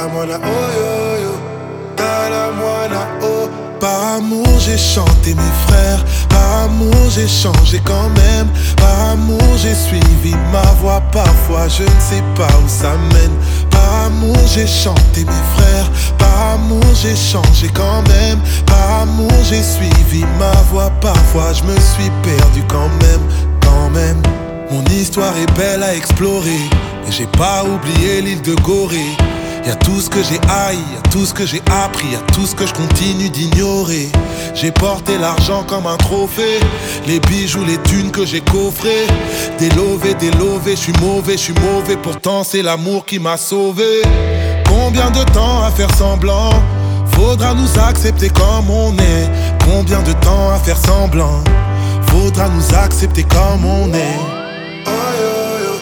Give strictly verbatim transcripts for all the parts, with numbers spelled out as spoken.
Talamwana oh yo yo, Talamwana oh. Par amour j'ai chanté mes frères, par amour j'ai changé quand même, par amour j'ai suivi ma voie, parfois je ne sais pas où ça mène. Par amour j'ai chanté mes frères, par amour j'ai changé quand même, par amour j'ai suivi ma voie, parfois je me suis perdu quand même, quand même. Mon histoire est belle à explorer, mais j'ai pas oublié l'île de Gorée. Y'a tout ce que j'ai haï, y'a tout ce que j'ai appris, y'a tout ce que je continue d'ignorer. J'ai porté l'argent comme un trophée, les bijoux, les thunes que j'ai coffrés. Délové, délové, je suis mauvais, je suis mauvais, pourtant c'est l'amour qui m'a sauvé. Combien de temps à faire semblant? Faudra nous accepter comme on est. Combien de temps à faire semblant? Faudra nous accepter comme on est. Oh yo yo,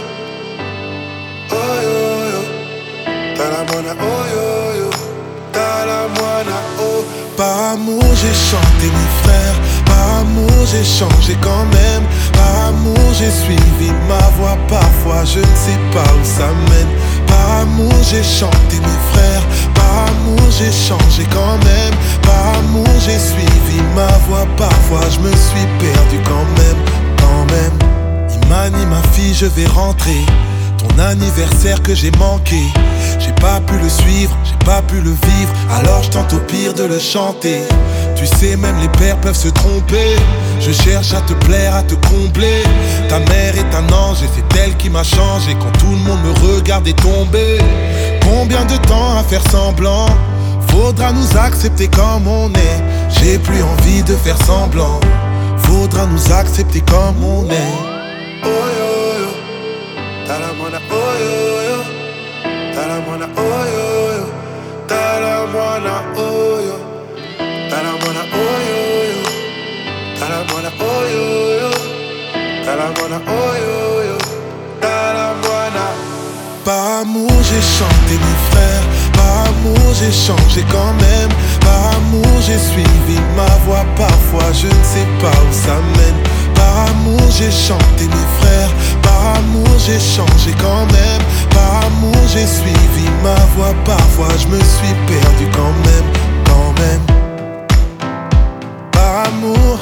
oh yo yo, Talamwana oh yo yo, Talamwana oh. Par amour j'ai chanté mes frères, par amour j'ai changé quand même, par amour j'ai suivi ma voie, parfois je ne sais pas où ça mène. Par amour j'ai chanté mes frères, par amour j'ai changé quand même, par amour j'ai suivi ma voie, parfois je me suis perdu quand même, quand même. Imani ma fille je vais rentrer, ton anniversaire que j'ai manqué. J'ai pas pu le suivre, j'ai pas pu le vivre, alors je tente au pire de le chanter. Tu sais même les pères peuvent se tromper, je cherche à te plaire, à te combler. Ta mère est un ange et c'est elle qui m'a changé quand tout le monde me regardait tomber. Combien de temps à faire semblant? Faudra nous accepter comme on est. J'ai plus envie de faire semblant, faudra nous accepter comme on est. Oh yo yo, Talamwana oh yo yo, Talamwana oh yo yo, Talamwana oh yo, Talamwana oh yo yo, Talamwana oh yo yo, Talamwana oh yo yo, Talamwana. Par amour j'ai chanté mes frères, par amour j'ai changé quand même, par amour j'ai suivi ma voie, parfois je ne sais pas où ça mène. Par amour j'ai chanté mes frères, par amour j'ai changé quand même, par amour j'ai suivi ma voie, parfois je me suis perdu quand même, quand même. Par amour,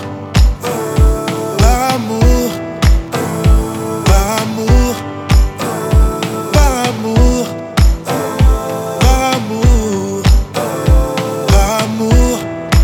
par amour, par amour, par amour, par amour, par amour,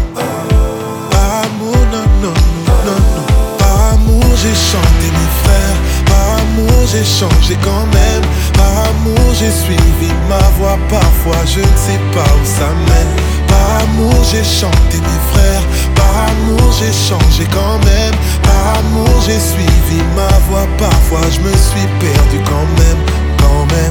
par amour, non, non, non, non. Par amour j'ai chanté mes frères, par amour j'ai changé quand même, par amour j'ai suivi ma voie, parfois je ne sais pas où ça mène. Par amour j'ai chanté mes frères, par amour j'ai changé quand même, par amour j'ai suivi ma voie, parfois je me suis perdu quand même, quand même.